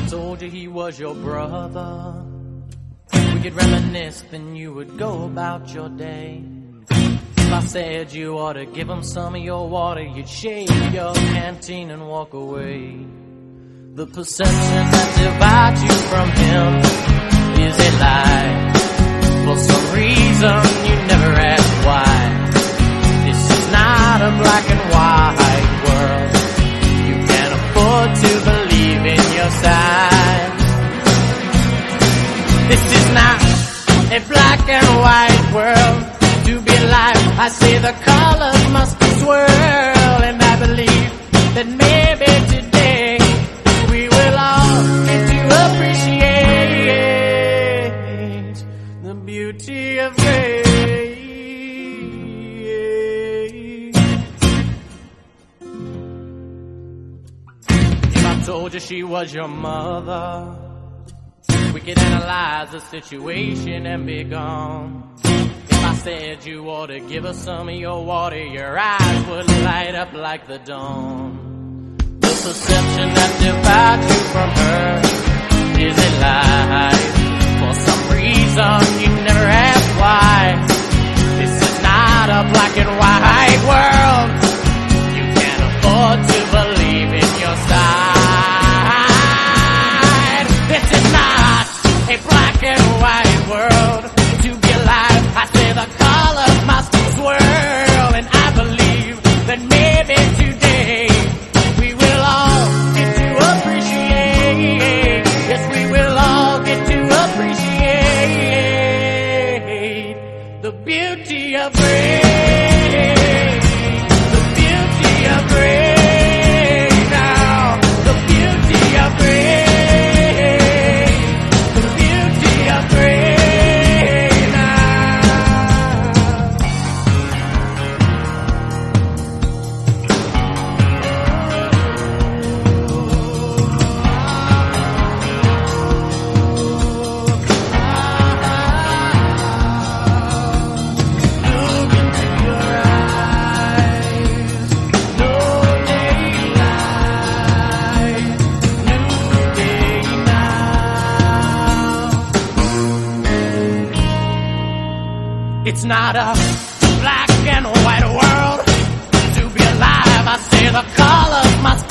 told you he was your brother, we could reminisce, then you would go about your day. If I said you ought to give him some of your water, you'd shave your canteen and walk away. The perception that divides you from him is a lie. For some reason you never ask why. This is not a black and white world. You can't afford to believe in your side. This is not a black and white world. To be alive, I say the colors must swirl, and I believe that maybe today we will all get to appreciate the beauty of gray. If I told you she was your mother, we could analyze the situation and be gone. If I said you ought to give her some of your water, your eyes would light up like the dawn. The perception that divides you from her is a lie. For some reason you never ask why. This is not a black and white world. You can't afford to believe in your side. This is not a black and white world. To be alive, I say the colors must swirl, and I believe that maybe today we will all get to appreciate. Yes, we will all get to appreciate the beauty of gray. The beauty of gray now. The beauty of gray. The beauty of gray. It's not a black and white world. To be alive, I say the colors must